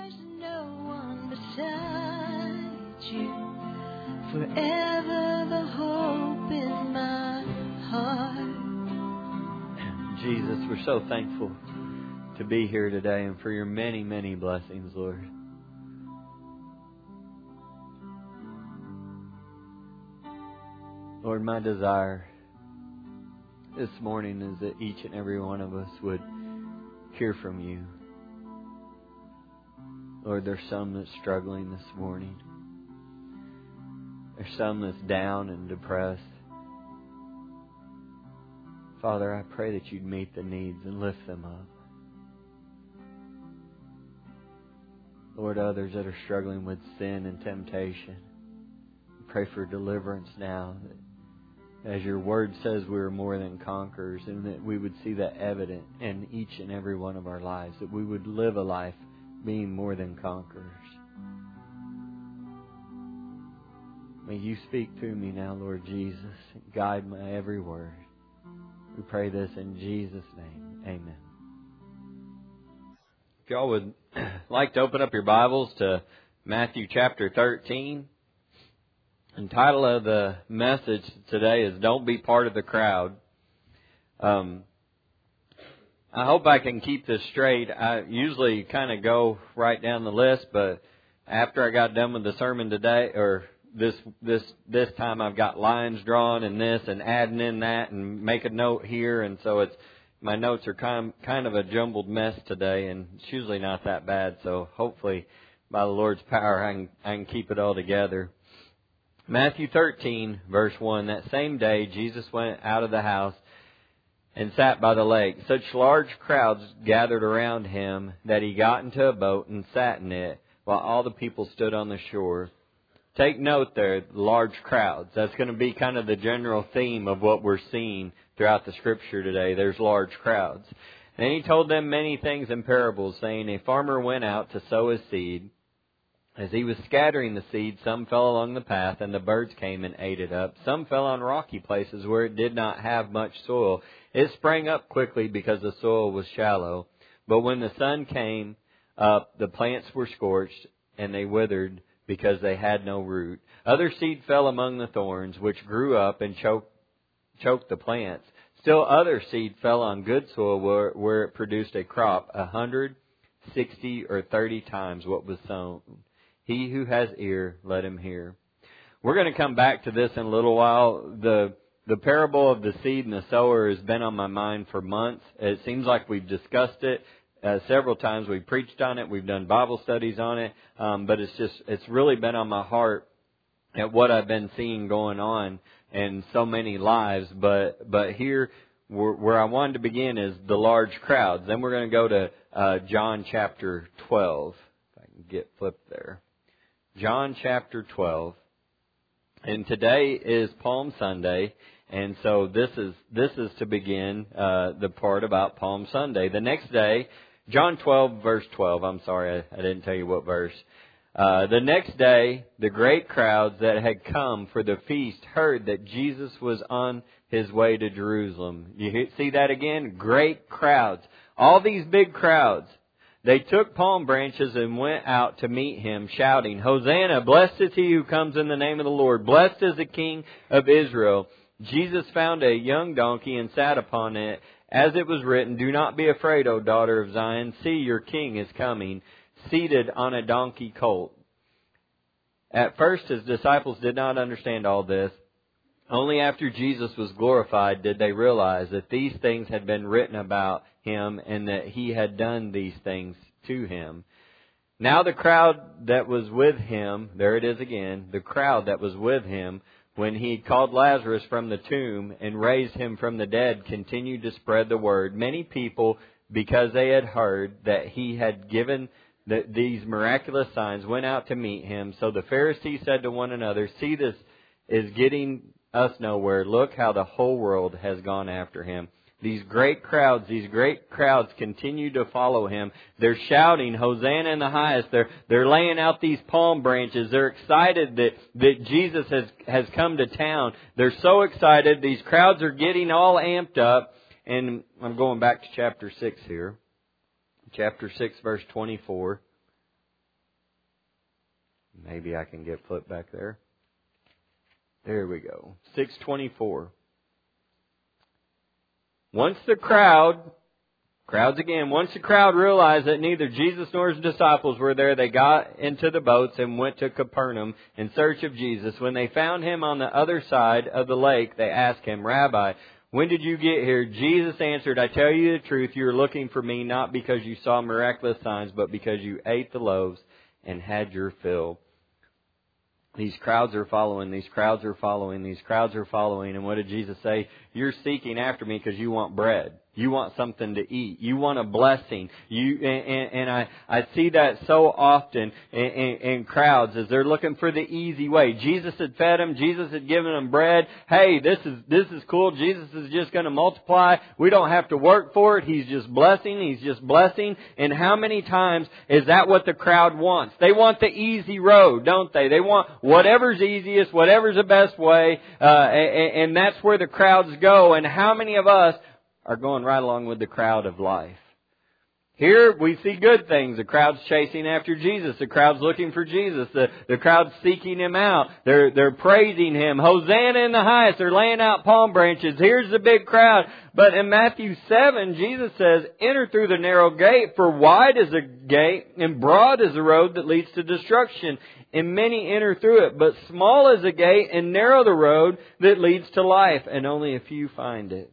no one beside you. Forever the hope in my heart. Jesus, we're so thankful to be here today and for your many, many blessings, Lord. Lord, my desire this morning is that each and every one of us would hear from you. Lord, there's some that's struggling this morning. There's some that's down and depressed. Father, I pray that you'd meet the needs and lift them up. Lord, others that are struggling with sin and temptation, I pray for deliverance now. That as your word says, we are more than conquerors, and that we would see that evident in each and every one of our lives. That we would live a life being more than conquerors. May you speak to me now, Lord Jesus, and guide my every word. We pray this in Jesus' name. Amen. If y'all would like to open up your Bibles to Matthew chapter 13. The title of the message today is Don't Be Part of the Crowd. I hope I can keep this straight. I usually kind of go right down the list, but after I got done with the sermon today, or this time I've got lines drawn and this and adding in that and make a note here, and so my notes are kind of a jumbled mess today, and it's usually not that bad. So hopefully by the Lord's power I can keep it all together. Matthew 13 verse 1. That same day Jesus went out of the house and sat by the lake. Such large crowds gathered around him that he got into a boat and sat in it, while all the people stood on the shore. Take note there, large crowds. That's going to be kind of the general theme of what we're seeing throughout the Scripture today. There's large crowds. And he told them many things in parables, saying, a farmer went out to sow his seed. As he was scattering the seed, some fell along the path, and the birds came and ate it up. Some fell on rocky places where it did not have much soil. It sprang up quickly because the soil was shallow. But when the sun came up, the plants were scorched, and they withered because they had no root. Other seed fell among the thorns, which grew up and choked the plants. Still other seed fell on good soil where it produced a crop 100, 60, or 30 times what was sown. He who has ear, let him hear. We're going to come back to this in a little while. The parable of the seed and the sower has been on my mind for months. It seems like we've discussed it several times. We've preached on it. We've done Bible studies on it. But it's really been on my heart at what I've been seeing going on in so many lives. But here, where I wanted to begin is the large crowds. Then we're going to go to John chapter 12. If I can get flipped there. John chapter 12. And today is Palm Sunday. And so this is to begin the part about Palm Sunday. The next day, John 12 verse 12. I'm sorry, I didn't tell you what verse. The next day, the great crowds that had come for the feast heard that Jesus was on his way to Jerusalem. You see that again? Great crowds. All these big crowds. They took palm branches and went out to meet him, shouting, Hosanna, blessed is he who comes in the name of the Lord. Blessed is the King of Israel. Jesus found a young donkey and sat upon it, as it was written, Do not be afraid, O daughter of Zion. See, your king is coming, seated on a donkey colt. At first, his disciples did not understand all this. Only after Jesus was glorified did they realize that these things had been written about him and that he had done these things to him. Now the crowd that was with him, there it is again, the crowd that was with him, when he called Lazarus from the tomb and raised him from the dead, continued to spread the word. Many people, because they had heard that he had given these miraculous signs, went out to meet him. So the Pharisees said to one another, See, this is getting us nowhere. Look how the whole world has gone after him. These great crowds continue to follow him. They're shouting, Hosanna in the highest. They're laying out these palm branches. They're excited that Jesus has come to town. They're so excited. These crowds are getting all amped up. And I'm going back to chapter 6 here. Chapter 6, verse 24. Maybe I can get flipped back there. There we go. 6:24. Once the crowd realized that neither Jesus nor His disciples were there, they got into the boats and went to Capernaum in search of Jesus. When they found Him on the other side of the lake, they asked Him, "Rabbi, when did you get here?" Jesus answered, "I tell you the truth, you are looking for me not because you saw miraculous signs, but because you ate the loaves and had your fill." These crowds are following, these crowds are following, these crowds are following. And what did Jesus say? You're seeking after me because you want bread. You want something to eat. You want a blessing. I see that so often in crowds as they're looking for the easy way. Jesus had fed them. Jesus had given them bread. Hey, this is cool. Jesus is just going to multiply. We don't have to work for it. He's just blessing. He's just blessing. And how many times is that what the crowd wants? They want the easy road, don't they? They want whatever's easiest, whatever's the best way, and that's where the crowds go. And how many of us are going right along with the crowd of life? Here we see good things. The crowd's chasing after Jesus. The crowd's looking for Jesus. The crowd's seeking Him out. They're praising Him. Hosanna in the highest. They're laying out palm branches. Here's the big crowd. But in Matthew 7, Jesus says, "Enter through the narrow gate, for wide is the gate and broad is the road that leads to destruction, and many enter through it. But small is the gate and narrow the road that leads to life, and only a few find it."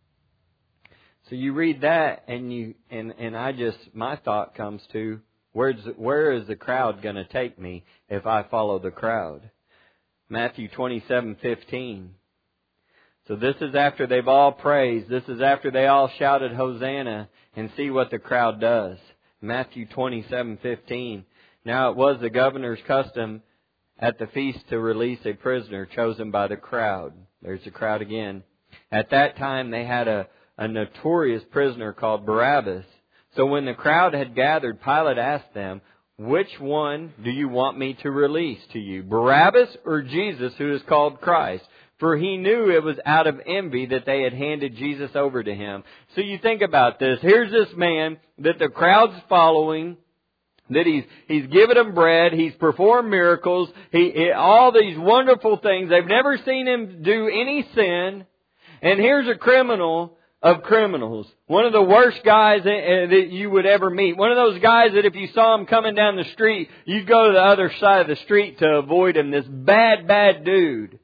So you read that, and my thought comes to, where is the crowd going to take me if I follow the crowd? Matthew 27:15. So this is after they've all praised. This is after they all shouted Hosanna, and see what the crowd does. Matthew 27:15. Now it was the governor's custom at the feast to release a prisoner chosen by the crowd. There's the crowd again. At that time they had a notorious prisoner called Barabbas. So when the crowd had gathered, Pilate asked them, "Which one do you want me to release to you, Barabbas or Jesus, who is called Christ?" For he knew it was out of envy that they had handed Jesus over to him. So you think about this. Here's this man that the crowd's following, that he's given them bread, he's performed miracles, all these wonderful things. They've never seen him do any sin. And here's a criminal of criminals. One of the worst guys that you would ever meet. One of those guys that if you saw him coming down the street, you'd go to the other side of the street to avoid him. This bad, bad dude.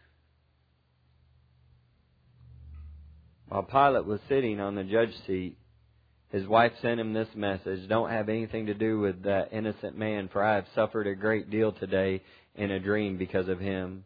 While Pilate was sitting on the judge seat, his wife sent him this message: "Don't have anything to do with that innocent man, for I have suffered a great deal today in a dream because of him."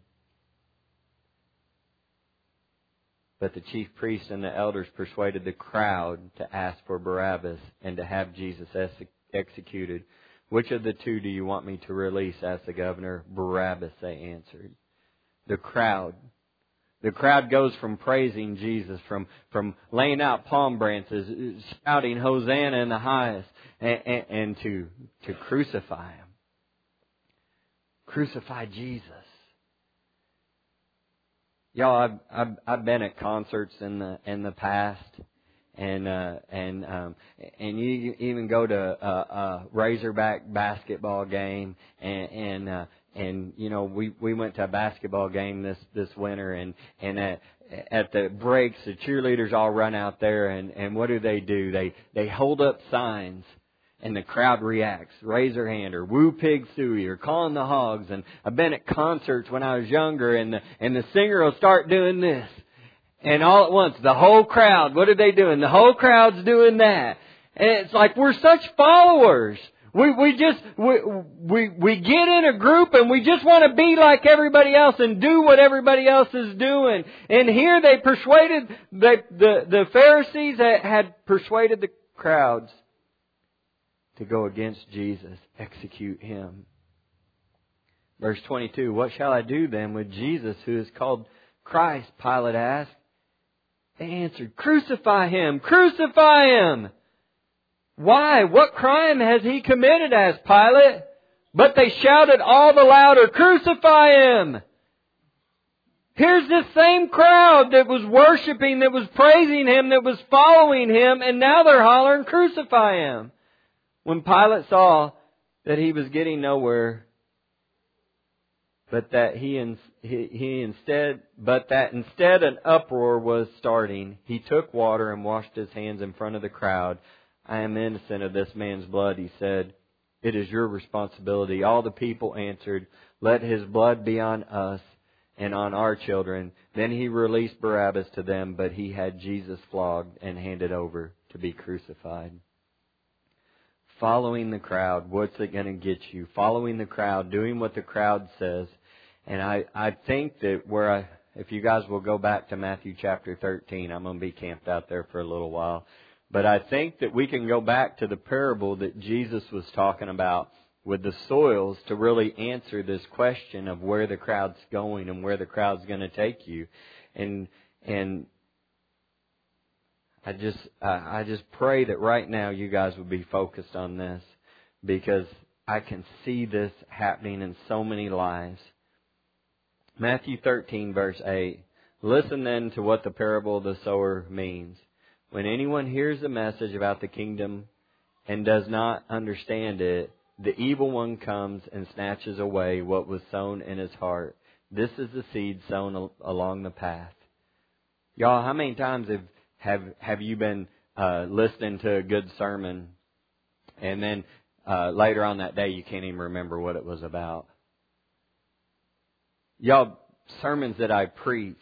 But the chief priests and the elders persuaded the crowd to ask for Barabbas and to have Jesus executed. "Which of the two do you want me to release?" asked the governor. "Barabbas," they answered. The crowd goes from praising Jesus, from laying out palm branches, shouting Hosanna in the highest, and to crucify Him. Crucify Jesus. Y'all, I've been at concerts in the past, and you even go to a Razorback basketball game, and you know we went to a basketball game this winter, and at the breaks the cheerleaders all run out there, and what do? They hold up signs. And the crowd reacts. Raise their hand, or woo pig suey, or calling the hogs. And I've been at concerts when I was younger, and the singer will start doing this. And all at once, the whole crowd, what are they doing? The whole crowd's doing that. And it's like we're such followers. We get in a group and we just want to be like everybody else and do what everybody else is doing. And here they persuaded, the Pharisees had persuaded the crowds to go against Jesus, execute Him. Verse 22, "What shall I do then with Jesus who is called Christ?" Pilate asked. They answered, "Crucify Him! Crucify Him!" "Why? What crime has He committed?" asked Pilate. But they shouted all the louder, "Crucify Him!" Here's this same crowd that was worshiping, that was praising Him, that was following Him, and now they're hollering, "Crucify Him!" When Pilate saw that he was getting nowhere, but that instead an uproar was starting. He took water and washed his hands in front of the crowd. I am innocent of this man's blood, he said. It is your responsibility. All the people answered, let his blood be on us and on our children. Then he released Barabbas to them, but he had Jesus flogged and handed over to be crucified. Following the crowd, what's it going to get you? Following the crowd, doing what the crowd says. And I think that if you guys will go back to Matthew chapter 13, I'm going to be camped out there for a little while. But I think that we can go back to the parable that Jesus was talking about with the soils to really answer this question of where the crowd's going and where the crowd's going to take you. And I just pray that right now you guys would be focused on this, because I can see this happening in so many lives. Matthew 13 verse 8. Listen then to what the parable of the sower means. When anyone hears a message about the kingdom and does not understand it, the evil one comes and snatches away what was sown in his heart. This is the seed sown along the path. Y'all, how many times have you been listening to a good sermon, and then later on that day you can't even remember what it was about? Y'all, sermons that I preach,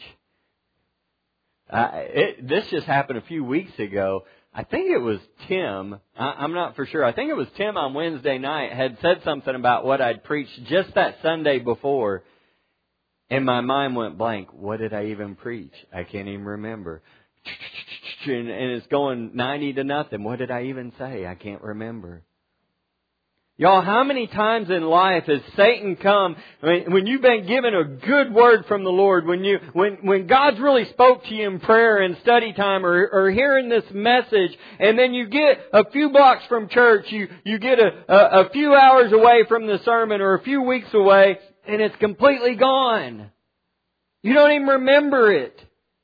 this just happened a few weeks ago. I think it was Tim. I'm not for sure. I think it was Tim on Wednesday night had said something about what I'd preached just that Sunday before. And my mind went blank. What did I even preach? I can't even remember. And it's going 90-0. What did I even say? I can't remember. Y'all, how many times in life has Satan come when you've been given a good word from the Lord, when God's really spoke to you in prayer and study time or hearing this message, and then you get a few blocks from church, you get a few hours away from the sermon or a few weeks away, and it's completely gone. You don't even remember it.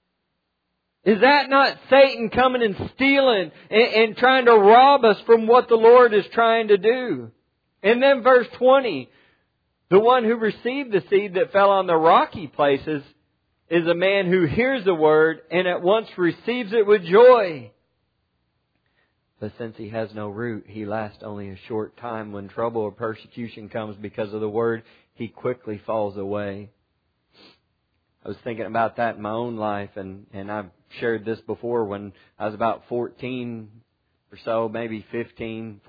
Is that not Satan coming and stealing and trying to rob us from what the Lord is trying to do? And then verse 20, the one who received the seed that fell on the rocky places is a man who hears the word and at once receives it with joy. But since he has no root, he lasts only a short time. When trouble or persecution comes because of the word, he quickly falls away. I was thinking about that in my own life, and I've shared this before. When I was about 14 or so, maybe 15,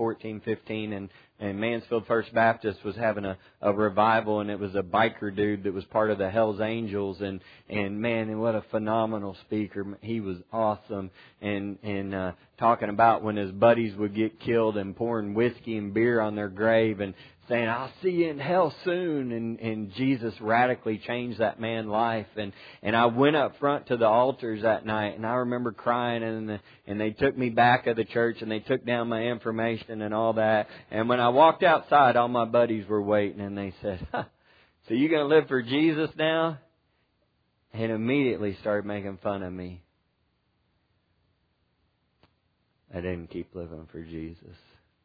and Mansfield First Baptist was having a revival, and it was a biker dude that was part of the Hells Angels, and man, what a phenomenal speaker. He was awesome, and talking about when his buddies would get killed and pouring whiskey and beer on their grave and saying, I'll see you in hell soon. And Jesus radically changed that man's life. And I went up front to the altars that night, and I remember crying, and they took me back of the church, and they took down my information and all that. And when I walked outside, all my buddies were waiting, and they said, so you going to live for Jesus now? And immediately started making fun of me. I didn't keep living for Jesus.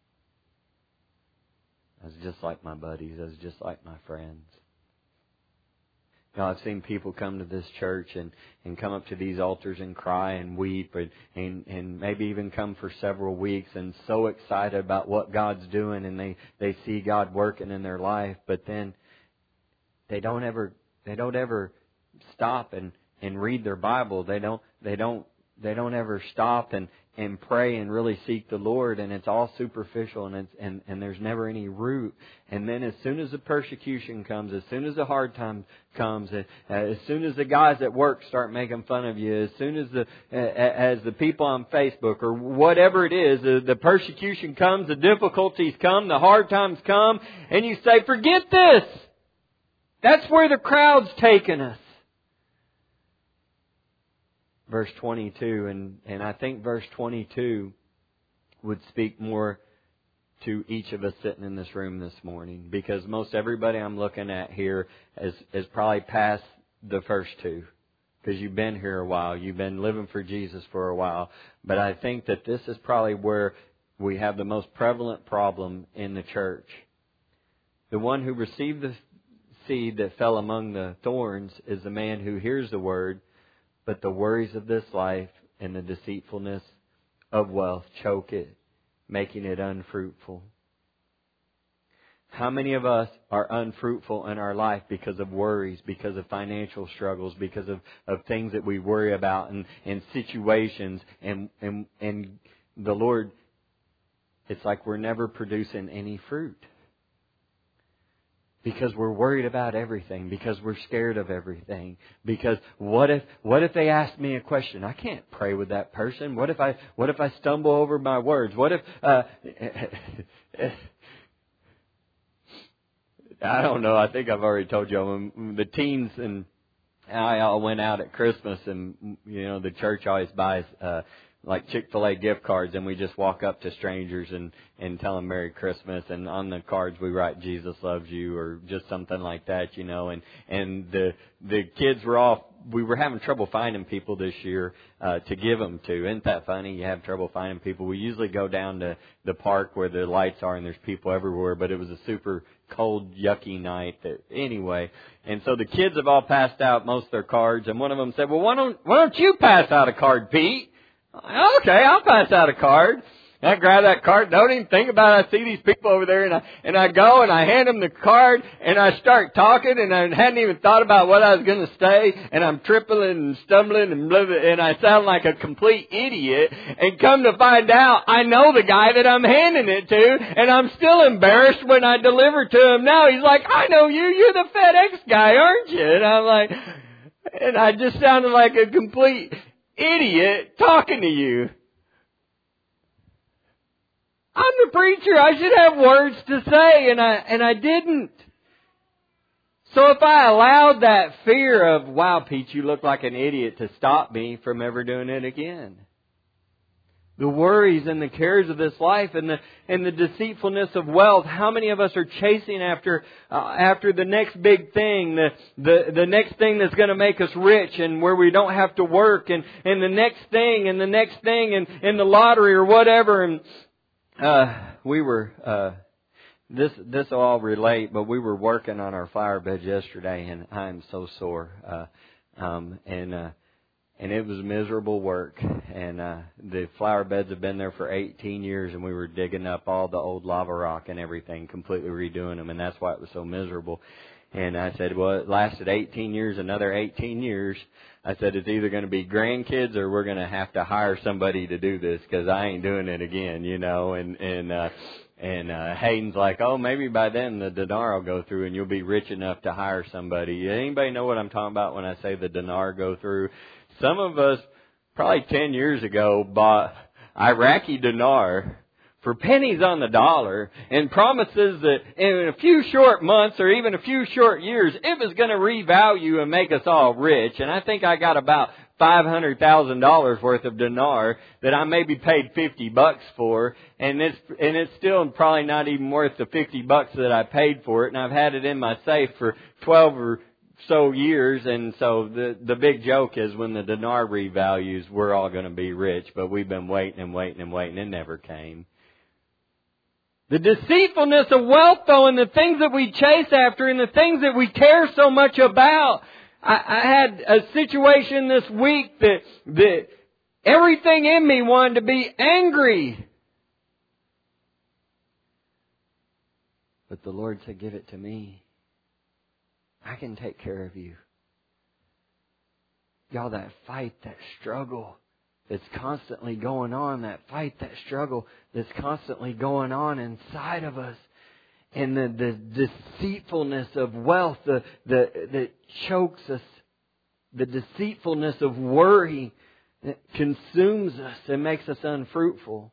I was just like my buddies. I was just like my friends. You know, I've seen people come to this church and come up to these altars and cry and weep and maybe even come for several weeks and so excited about what God's doing, and they see God working in their life, but then they don't ever stop and read their Bible. They don't ever stop and pray and really seek the Lord, and it's all superficial, and there's never any root. And then as soon as the persecution comes, as soon as the hard time comes, as soon as the guys at work start making fun of you, as soon as the people on Facebook or whatever it is, the persecution comes, the difficulties come, the hard times come, and you say, forget this. That's where the crowd's taking us. Verse 22, and I think verse 22 would speak more to each of us sitting in this room this morning, because most everybody I'm looking at here is probably past the first two, because you've been here a while, you've been living for Jesus for a while. But I think that this is probably where we have the most prevalent problem in the church. The one who received the seed that fell among the thorns is the man who hears the word, but the worries of this life and the deceitfulness of wealth choke it, making it unfruitful. How many of us are unfruitful in our life because of worries, because of financial struggles, because of things that we worry about and situations and the Lord, it's like we're never producing any fruit. Because we're worried about everything, because we're scared of everything. Because what if they ask me a question? I can't pray with that person. What if I stumble over my words? What if I don't know. I think I've already told you when the teens and I all went out at Christmas, and the church always buys like Chick-fil-A gift cards, and we just walk up to strangers and tell them Merry Christmas, and on the cards we write Jesus loves you or just something like that, and the kids we were having trouble finding people this year to give them to. Isn't that funny? You have trouble finding people. We usually go down to the park where the lights are and there's people everywhere, but it was a super cold, yucky night. Anyway, and so the kids have all passed out most of their cards, and one of them said, "Well, why don't you pass out a card, Pete?" Okay, I'll pass out a card. And I grab that card, don't even think about it. I see these people over there, and I go and I hand them the card, and I start talking, and I hadn't even thought about what I was going to say, and I'm tripping and stumbling and I sound like a complete idiot. And come to find out, I know the guy that I'm handing it to, and I'm still embarrassed when I deliver to him. Now he's like, "I know you. You're the FedEx guy, aren't you?" And I'm like, and I just sounded like a complete idiot talking to you. I'm the preacher. I should have words to say, and I didn't. So if I allowed that fear of, "Wow, Pete, you look like an idiot," to stop me from ever doing it again. The worries and the cares of this life and the deceitfulness of wealth. How many of us are chasing after the next big thing, the next thing that's going to make us rich and where we don't have to work, and the next thing and the next thing and the lottery or whatever. And we were this will all relate, but we were working on our flower beds yesterday, and I'm so sore. And it was miserable work. And the flower beds have been there for 18 years, and we were digging up all the old lava rock and everything, completely redoing them, and that's why it was so miserable. And I said, well, it lasted 18 years, another 18 years. I said, it's either going to be grandkids or we're going to have to hire somebody to do this, because I ain't doing it again, And Hayden's like, "Oh, maybe by then the dinar will go through and you'll be rich enough to hire somebody." Anybody know what I'm talking about when I say the dinar go through? Some of us, probably 10 years ago, bought Iraqi dinar for pennies on the dollar and promises that in a few short months or even a few short years, it was going to revalue and make us all rich. And I think I got about $500,000 worth of dinar that I maybe paid $50 for, and it's still probably not even worth the $50 that I paid for it. And I've had it in my safe for 12 or so years, and so the big joke is when the dinar revalues, we're all going to be rich. But we've been waiting and waiting and waiting, and it never came. The deceitfulness of wealth, though, and the things that we chase after and the things that we care so much about. I had a situation this week that everything in me wanted to be angry. But the Lord said, "Give it to me. I can take care of you." Y'all, that fight, that struggle that's constantly going on, that fight, that struggle that's constantly going on inside of us, and the deceitfulness of wealth that chokes us, the deceitfulness of worry that consumes us and makes us unfruitful.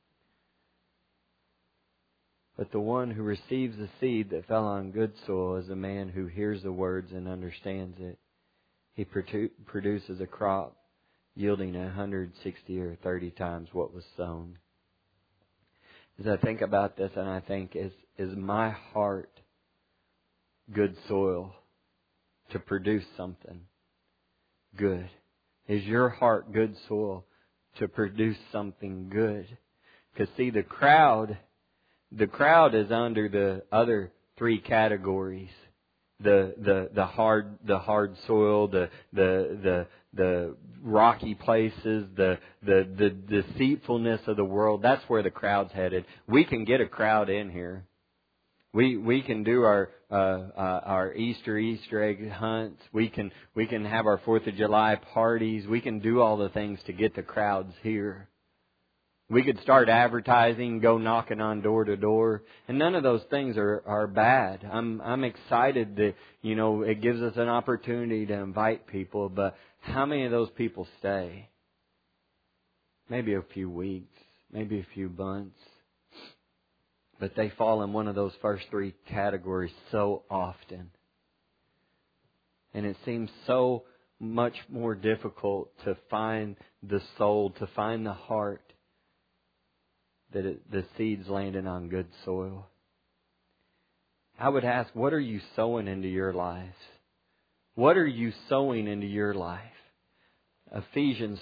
But the one who receives the seed that fell on good soil is a man who hears the words and understands it. He produces a crop yielding 160 or 30 times what was sown. As I think about this, and I think, is my heart good soil to produce something good? Is your heart good soil to produce something good? Because see, the crowd is under the other three categories. the hard soil, the rocky places, the deceitfulness of the world. That's where the crowd's headed. We can get a crowd in here. We can do our Easter egg hunts. We can have our 4th of July parties. We can do all the things to get the crowds here. We could start advertising, go knocking on door to door, and none of those things are bad. I'm excited that, it gives us an opportunity to invite people, but how many of those people stay? Maybe a few weeks, maybe a few months. But they fall in one of those first 3 categories so often. And it seems so much more difficult to find the soul, to find the heart, that the seed's landing on good soil. I would ask, what are you sowing into your life? What are you sowing into your life? Ephesians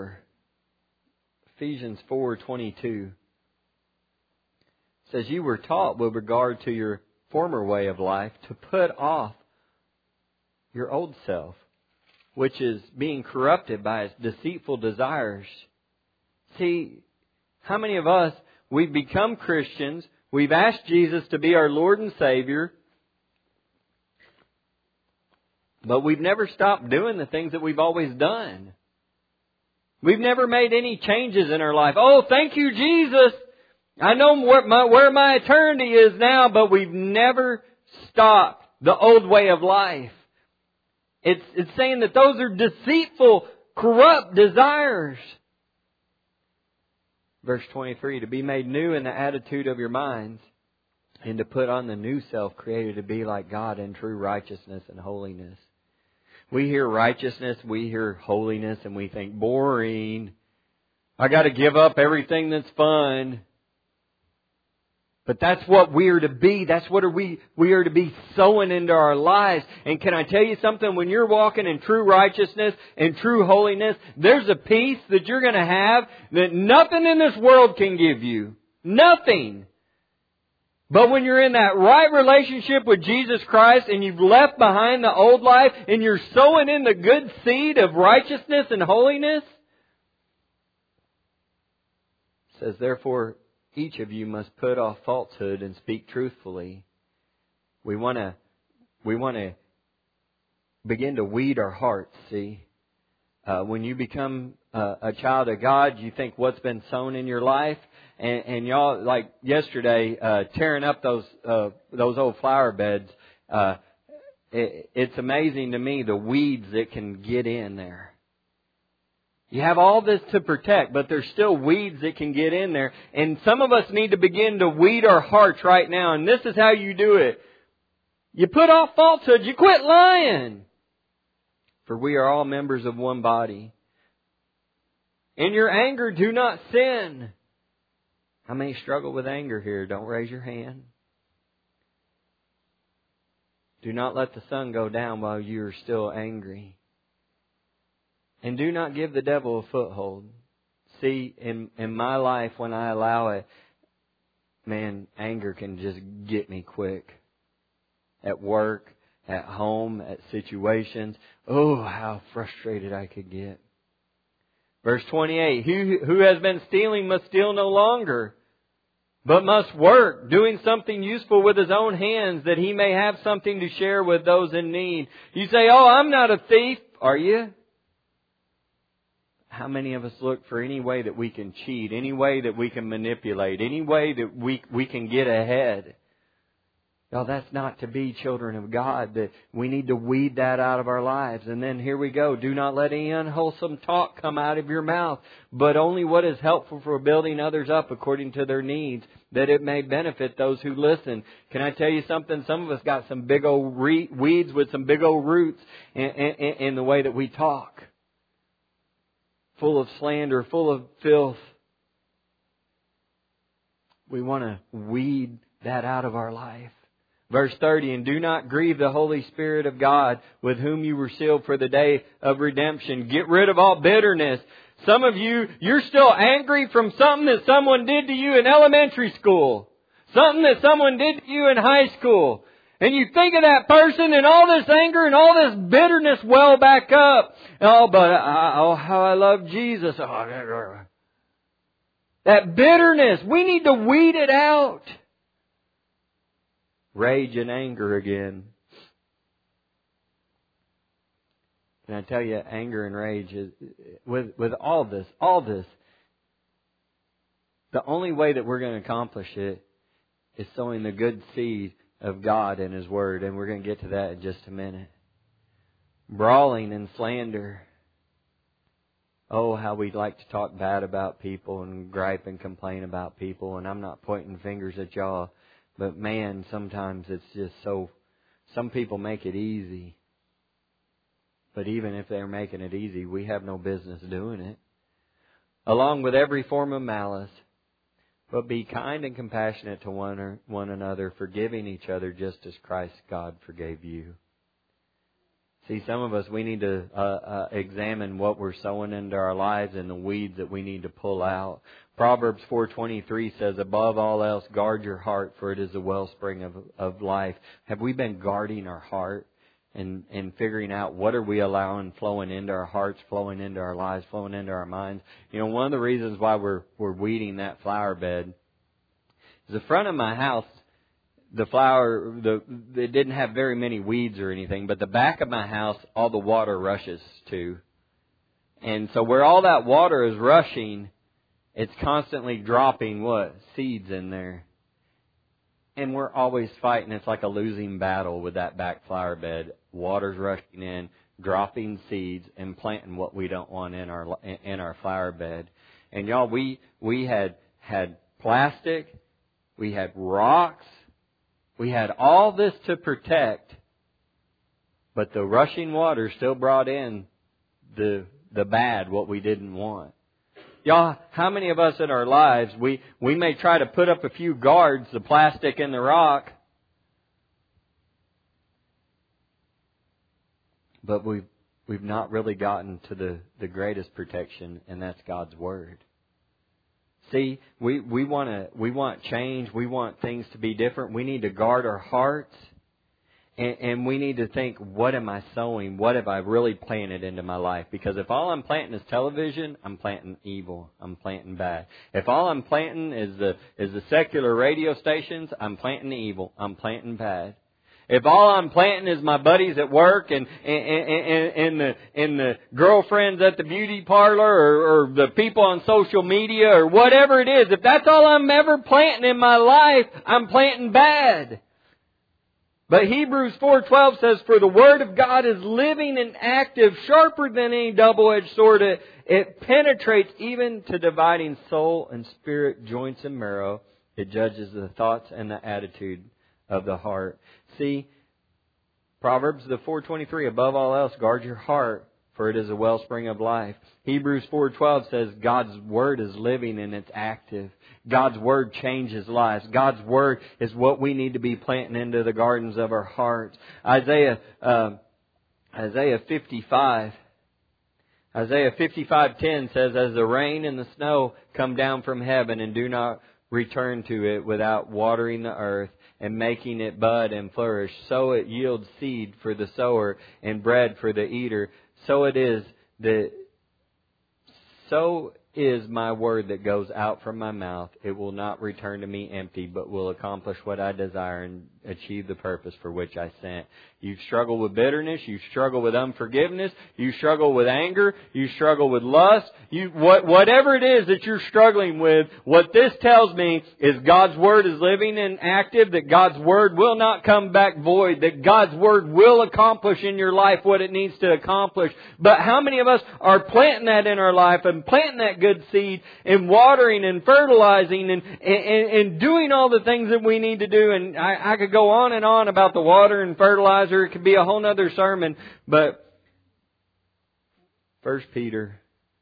4:22 says, you were taught with regard to your former way of life to put off your old self, which is being corrupted by its deceitful desires. See, how many of us, we've become Christians, we've asked Jesus to be our Lord and Savior, but we've never stopped doing the things that we've always done. We've never made any changes in our life. Oh, thank you, Jesus! I know where my eternity is now, but we've never stopped the old way of life. It's saying that those are deceitful, corrupt desires. Verse 23, to be made new in the attitude of your minds, and to put on the new self created to be like God in true righteousness and holiness. We hear righteousness, we hear holiness, and we think, boring. I got to give up everything that's fun. But that's what we are to be. That's what we are to be sowing into our lives. And can I tell you something? When you're walking in true righteousness and true holiness, there's a peace that you're going to have that nothing in this world can give you. Nothing. But when you're in that right relationship with Jesus Christ and you've left behind the old life and you're sowing in the good seed of righteousness and holiness, it says, therefore, each of you must put off falsehood and speak truthfully. We want to begin to weed our hearts, see. When you become a child of God, you think what's been sown in your life. And y'all, like yesterday, tearing up those old flower beds, it's amazing to me the weeds that can get in there. You have all this to protect, but there's still weeds that can get in there. And some of us need to begin to weed our hearts right now. And this is how you do it. You put off falsehood. You quit lying. For we are all members of one body. In your anger, do not sin. How many struggle with anger here? Don't raise your hand. Do not let the sun go down while you are still angry. And do not give the devil a foothold. See, in my life, when I allow it, man, anger can just get me quick. At work, at home, at situations. Oh, how frustrated I could get. Verse 28, who has been stealing must steal no longer, but must work, doing something useful with his own hands, that he may have something to share with those in need. You say, oh, I'm not a thief. Are you? How many of us look for any way that we can cheat, any way that we can manipulate, any way that we can get ahead? No, that's not to be children of God. That we need to weed that out of our lives. And then here we go. Do not let any unwholesome talk come out of your mouth, but only what is helpful for building others up according to their needs, that it may benefit those who listen. Can I tell you something? Some of us got some big old weeds with some big old roots in the way that we talk. Full of slander, full of filth. We want to weed that out of our life. Verse 30, and do not grieve the Holy Spirit of God, with whom you were sealed for the day of redemption. Get rid of all bitterness. Some of you, you're still angry from something that someone did to you in elementary school. Something that someone did to you in high school. And you think of that person and all this anger and all this bitterness well back up. Oh, but how I love Jesus. That bitterness, we need to weed it out. Rage and anger again. And I tell you, anger and rage is, with all this, the only way that we're going to accomplish it is sowing the good seed of God and His Word. And we're going to get to that in just a minute. Brawling and slander. Oh, how we'd like to talk bad about people and gripe and complain about people. And I'm not pointing fingers at y'all. But man, sometimes it's just so... Some people make it easy. But even if they're making it easy, we have no business doing it. Along with every form of malice. But be kind and compassionate to one another, forgiving each other just as Christ God forgave you. See, some of us, we need to examine what we're sowing into our lives and the weeds that we need to pull out. Proverbs 4:23 says, above all else, guard your heart, for it is the wellspring of life. Have we been guarding our heart and figuring out what are we allowing flowing into our hearts, flowing into our lives, flowing into our minds? You know, one of the reasons why we're weeding that flower bed is the front of my house. It didn't have very many weeds or anything, but the back of my house, all the water rushes to. And so where all that water is rushing, it's constantly dropping what? Seeds in there. And we're always fighting. It's like a losing battle with that back flower bed. Water's rushing in, dropping seeds, and planting what we don't want in our flower bed. And y'all, we had plastic, we had rocks, we had all this to protect, but the rushing water still brought in the bad, what we didn't want. Y'all, how many of us in our lives, we may try to put up a few guards, the plastic and the rock, but we've not really gotten to the greatest protection, and that's God's Word. See, we want change. We want things to be different. We need to guard our hearts. And we need to think, what am I sowing? What have I really planted into my life? Because if all I'm planting is television, I'm planting evil. I'm planting bad. If all I'm planting is the secular radio stations, I'm planting evil. I'm planting bad. If all I'm planting is my buddies at work and the girlfriends at the beauty parlor or the people on social media or whatever it is, if that's all I'm ever planting in my life, I'm planting bad. But Hebrews 4:12 says, for the Word of God is living and active, sharper than any double-edged sword. It penetrates even to dividing soul and spirit, joints and marrow. It judges the thoughts and the attitude of the heart. See, Proverbs 4:23, above all else, guard your heart, for it is a wellspring of life. Hebrews 4:12 says God's Word is living and it's active. God's Word changes lives. God's Word is what we need to be planting into the gardens of our hearts. Isaiah 55:10 says, as the rain and the snow come down from heaven and do not return to it without watering the earth and making it bud and flourish, so it yields seed for the sower and bread for the eater. So is my word that goes out from my mouth. It will not return to me empty, but will accomplish what I desire and achieve the purpose for which I sent. You struggle with bitterness. You struggle with unforgiveness. You struggle with anger. You struggle with lust. Whatever it is that you're struggling with, what this tells me is God's Word is living and active, that God's Word will not come back void, that God's Word will accomplish in your life what it needs to accomplish. But how many of us are planting that in our life and planting that good seed and watering and fertilizing and doing all the things that we need to do? And I could go on and on about the water and fertilizer. It could be a whole other sermon. But 1 Peter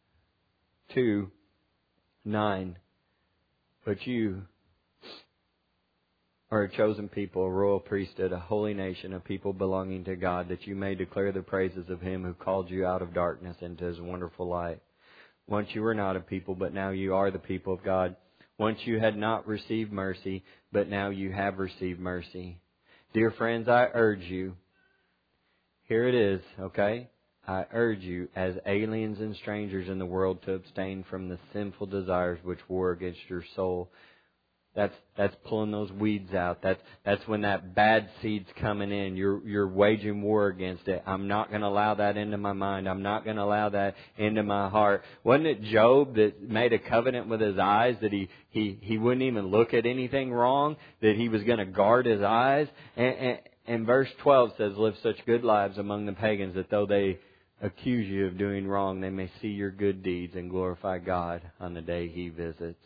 2:9. But you are a chosen people, a royal priesthood, a holy nation, a people belonging to God, that you may declare the praises of Him who called you out of darkness into His wonderful light. Once you were not a people, but now you are the people of God. Once you had not received mercy, but now you have received mercy. Dear friends, I urge you, here it is, okay? I urge you, as aliens and strangers in the world, to abstain from the sinful desires which war against your soul. That's pulling those weeds out. That's when that bad seed's coming in. You're waging war against it. I'm not going to allow that into my mind. I'm not going to allow that into my heart. Wasn't it Job that made a covenant with his eyes that he wouldn't even look at anything wrong, that he was going to guard his eyes? And verse 12 says, live such good lives among the pagans that though they accuse you of doing wrong, they may see your good deeds and glorify God on the day He visits.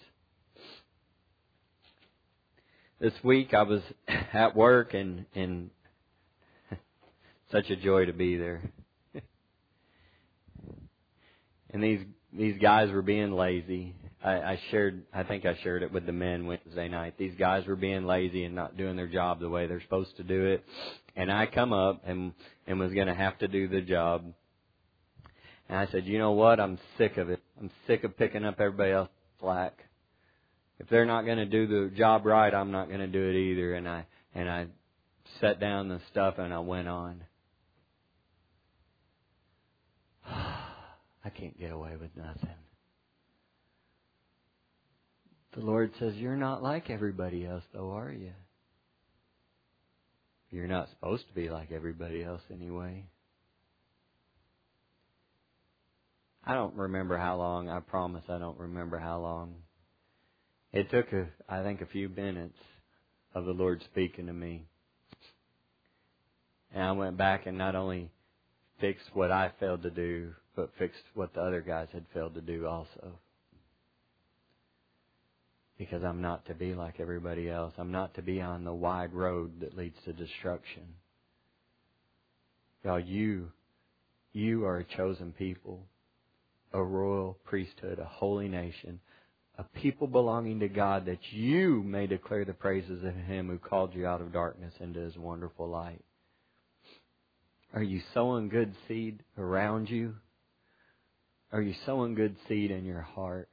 This week I was at work and such a joy to be there. And these guys were being lazy. I think I shared it with the men Wednesday night. These guys were being lazy and not doing their job the way they're supposed to do it. And I come up and was going to have to do the job. And I said, you know what? I'm sick of it. I'm sick of picking up everybody else's slack. If they're not going to do the job right, I'm not going to do it either. And I set down the stuff and I went on. I can't get away with nothing. The Lord says, you're not like everybody else, though, are you? You're not supposed to be like everybody else anyway. I don't remember how long. I promise I don't remember how long. It took, I think, a few minutes of the Lord speaking to me. And I went back and not only fixed what I failed to do, but fixed what the other guys had failed to do also. Because I'm not to be like everybody else. I'm not to be on the wide road that leads to destruction. Y'all, you are a chosen people, a royal priesthood, a holy nation, a people belonging to God, that you may declare the praises of Him who called you out of darkness into His wonderful light. Are you sowing good seed around you? Are you sowing good seed in your heart?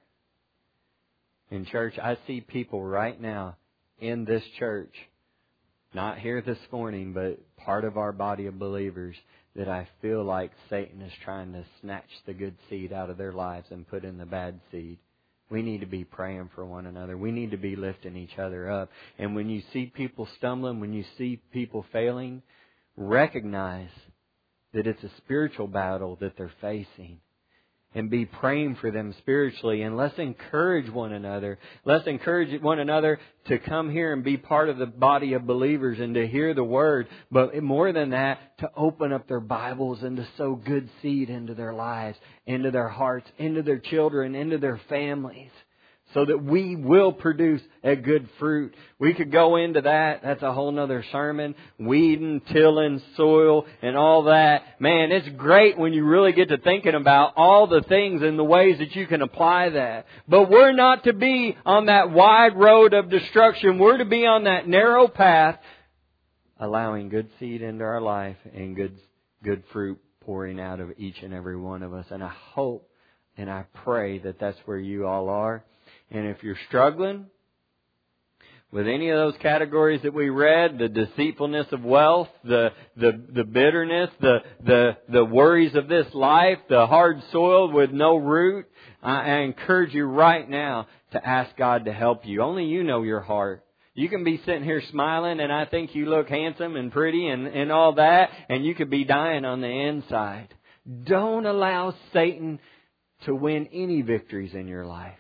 In church, I see people right now in this church, not here this morning, but part of our body of believers, that I feel like Satan is trying to snatch the good seed out of their lives and put in the bad seed. We need to be praying for one another. We need to be lifting each other up. And when you see people stumbling, when you see people failing, recognize that it's a spiritual battle that they're facing. And be praying for them spiritually. And let's encourage one another. Let's encourage one another to come here and be part of the body of believers and to hear the Word. But more than that, to open up their Bibles and to sow good seed into their lives, into their hearts, into their children, into their families. So that we will produce a good fruit. We could go into that. That's a whole nother sermon. Weeding, tilling, soil, and all that. Man, it's great when you really get to thinking about all the things and the ways that you can apply that. But we're not to be on that wide road of destruction. We're to be on that narrow path, allowing good seed into our life and good fruit pouring out of each and every one of us. And I hope and I pray that that's where you all are. And if you're struggling with any of those categories that we read, the deceitfulness of wealth, the bitterness, the worries of this life, the hard soil with no root, I encourage you right now to ask God to help you. Only you know your heart. You can be sitting here smiling and I think you look handsome and pretty and all that, and you could be dying on the inside. Don't allow Satan to win any victories in your life.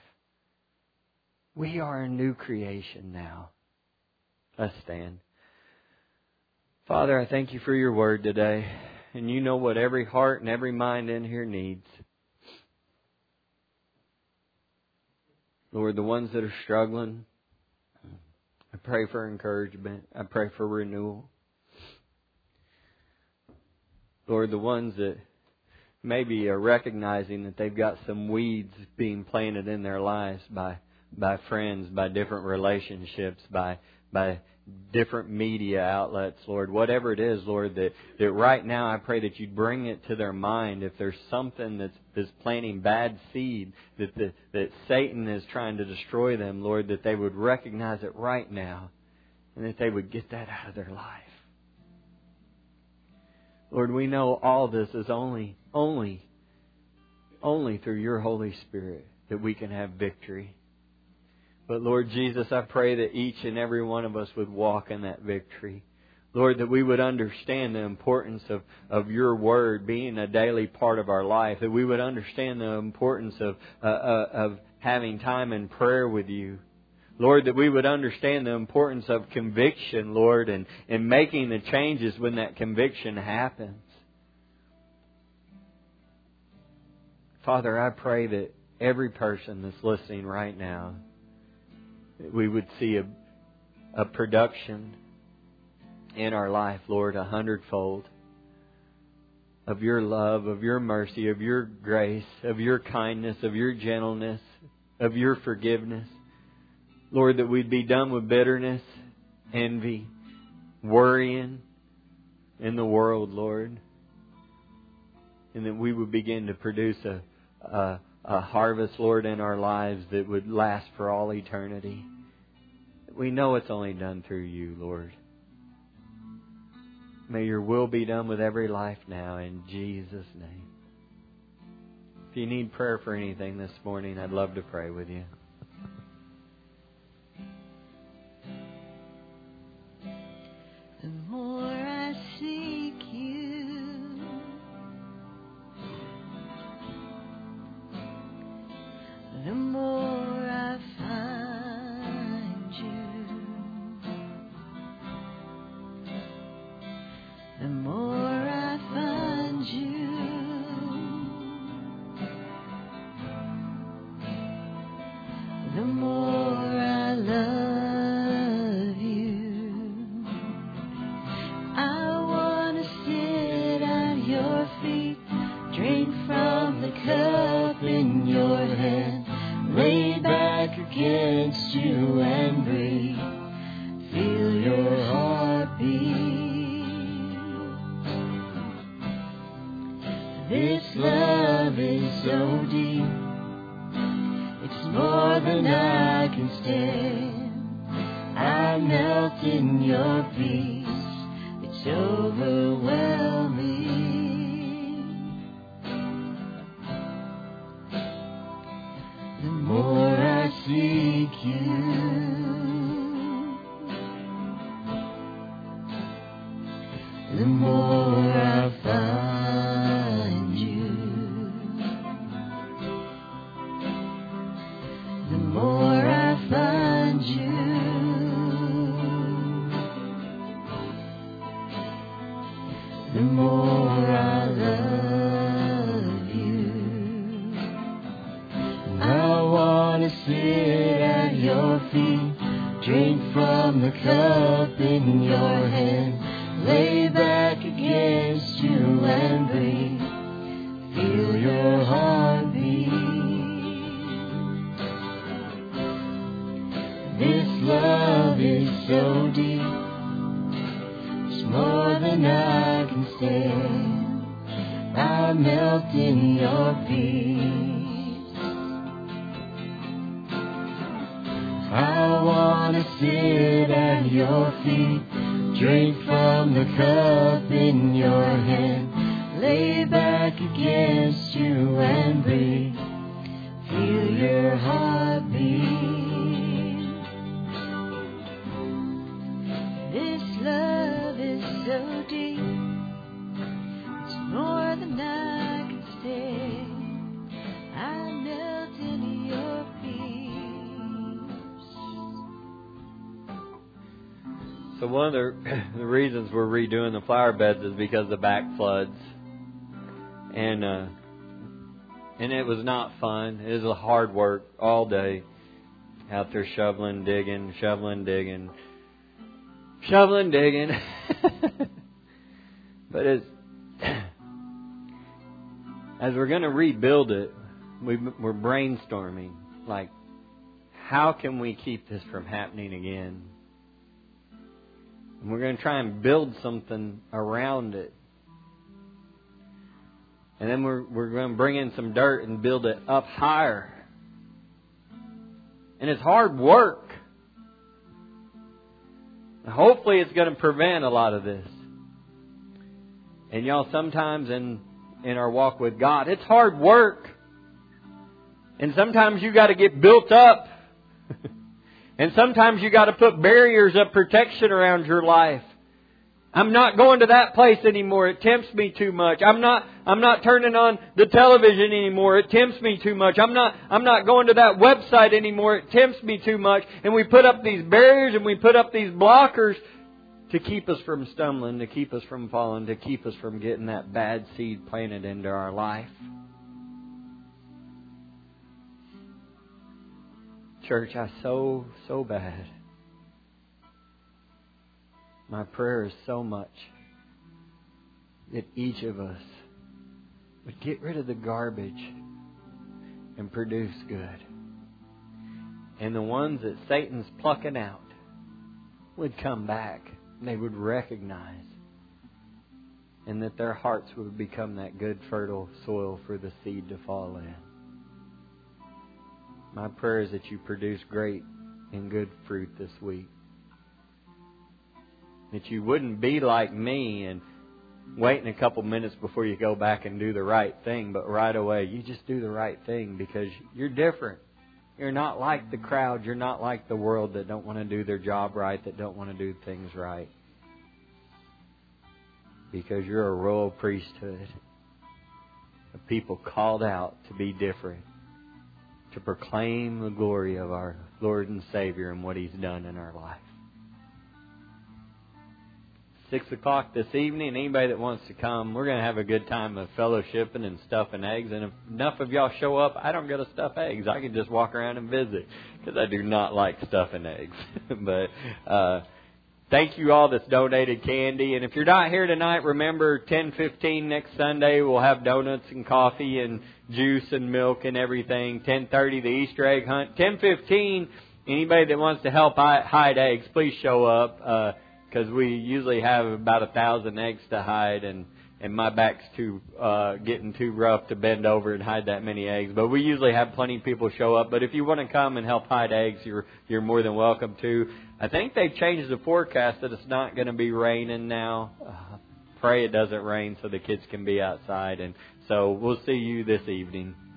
We are a new creation now. Let's stand. Father, I thank you for your word today. And you know what every heart and every mind in here needs. Lord, the ones that are struggling, I pray for encouragement. I pray for renewal. Lord, the ones that maybe are recognizing that they've got some weeds being planted in their lives by friends, by different relationships, by different media outlets, Lord. Whatever it is, Lord, that right now I pray that you'd bring it to their mind. If there's something that's planting bad seed, that Satan is trying to destroy them, Lord, that they would recognize it right now and that they would get that out of their life. Lord, we know all this is only through Your Holy Spirit that we can have victory. But Lord Jesus, I pray that each and every one of us would walk in that victory. Lord, that we would understand the importance of Your Word being a daily part of our life. That we would understand the importance of having time in prayer with You. Lord, that we would understand the importance of conviction, Lord, and making the changes when that conviction happens. Father, I pray that every person that's listening right now, that we would see a production in our life, Lord, 100-fold of Your love, of Your mercy, of Your grace, of Your kindness, of Your gentleness, of Your forgiveness. Lord, that we'd be done with bitterness, envy, worrying in the world, Lord. And that we would begin to produce a harvest, Lord, in our lives that would last for all eternity. We know it's only done through You, Lord. May Your will be done with every life now, in Jesus' name. If you need prayer for anything this morning, I'd love to pray with you. The more I seek You, the more I find You. The more I find You, the more I love You. I want to sit at Your feet, drink from the cup in Your hand, lay back against You and breathe, feel Your heartbeat. This love is so deep, it's more than I can stand. I melt in Your peace, it's overwhelming. The more I seek You, the more I find You. The more I find You, the more I love You. I want to sit at Your feet, drink from the cup in Your hand, lay back against You and breathe, feel Your heartbeat. This love is so deep, it's more than I can stand. I melt in Your peace. I want to sit at Your feet, drink from the cup in Your hand, lay back against You and breathe, feel Your heartbeat. This love is so deep, it's more than I can stand. I melt in Your peace. So one of the reasons we're redoing the flower beds is because of the back floods. And it was not fun. It was a hard work all day. Out there shoveling, digging. But as we're going to rebuild it, we're brainstorming. Like, how can we keep this from happening again? And we're going to try and build something around it. And then we're going to bring in some dirt and build it up higher. And it's hard work. And hopefully it's going to prevent a lot of this. And y'all, sometimes in our walk with God, it's hard work. And sometimes you got to get built up. And sometimes you got to put barriers of protection around your life. I'm not going to that place anymore. It tempts me too much. I'm not turning on the television anymore. It tempts me too much. I'm not going to that website anymore. It tempts me too much. And we put up these barriers and we put up these blockers to keep us from stumbling, to keep us from falling, to keep us from getting that bad seed planted into our life. Church, I so bad. My prayer is so much that each of us would get rid of the garbage and produce good. And the ones that Satan's plucking out would come back and they would recognize, and that their hearts would become that good fertile soil for the seed to fall in. My prayer is that you produce great and good fruit this week. That you wouldn't be like me and waiting a couple minutes before you go back and do the right thing, but right away you just do the right thing because you're different. You're not like the crowd. You're not like the world that don't want to do their job right, that don't want to do things right. Because you're a royal priesthood. A people called out to be different. To proclaim the glory of our Lord and Savior and what He's done in our life. 6 o'clock this evening, anybody that wants to come, we're going to have a good time of fellowshipping and stuffing eggs. And if enough of y'all show up, I don't get to stuff eggs. I can just walk around and visit because I do not like stuffing eggs. But thank you all that's donated candy. And if you're not here tonight, remember 10:15 next Sunday, we'll have donuts and coffee and juice and milk and everything. 10:30, the Easter egg hunt. 10:15, anybody that wants to help hide eggs, please show up. Because we usually have about 1,000 eggs to hide, and my back's getting too rough to bend over and hide that many eggs. But we usually have plenty of people show up. But if you want to come and help hide eggs, you're more than welcome to. I think they've changed the forecast that it's not going to be raining now. Pray it doesn't rain so the kids can be outside. And so we'll see you this evening.